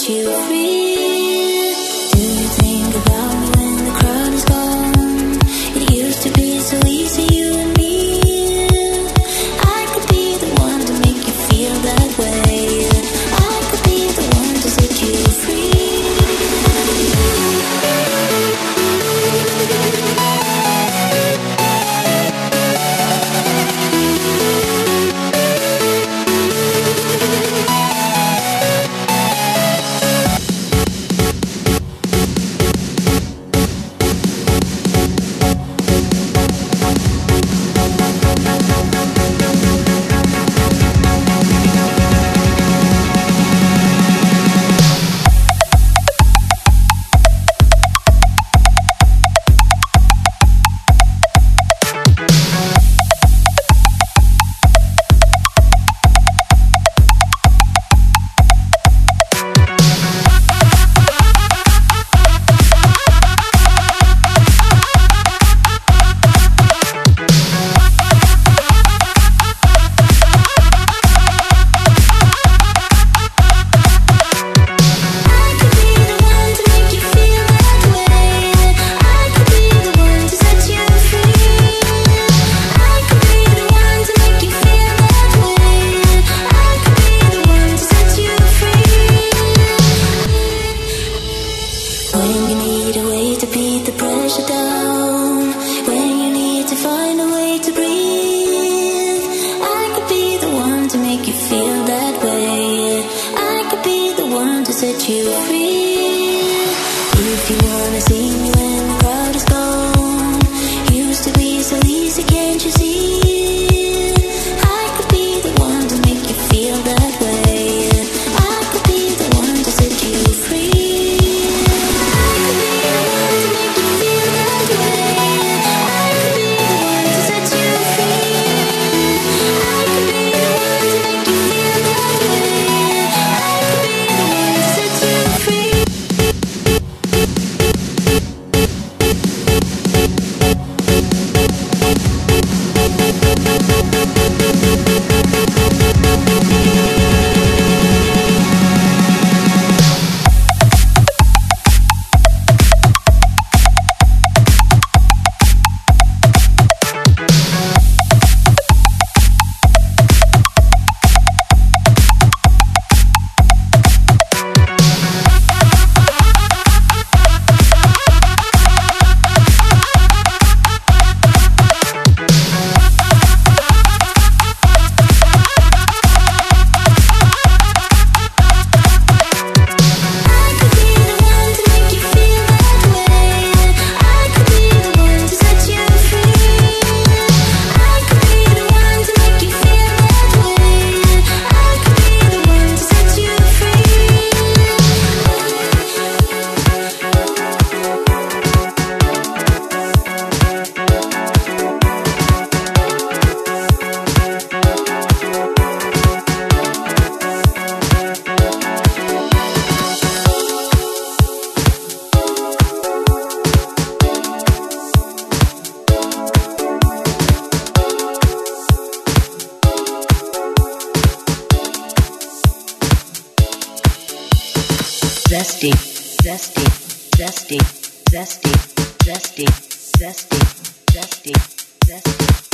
set you free. Do you think about me when the crowd is gone? It used to be so easy, you and me. I could be the one to make you feel that way. I could be the one to set you free. Set you free. If you wanna see me when the crowd is gone, used to be so easy, can't you see? I could be the one to make you feel that way. I could be the one to set you free. I could be the one to make you feel that way. I could be the one to set you free. I could be the one to make you feel that way. I could be the one to set you free. Zesty, zesty, zesty, zesty, zesty, zesty, zesty, zesty.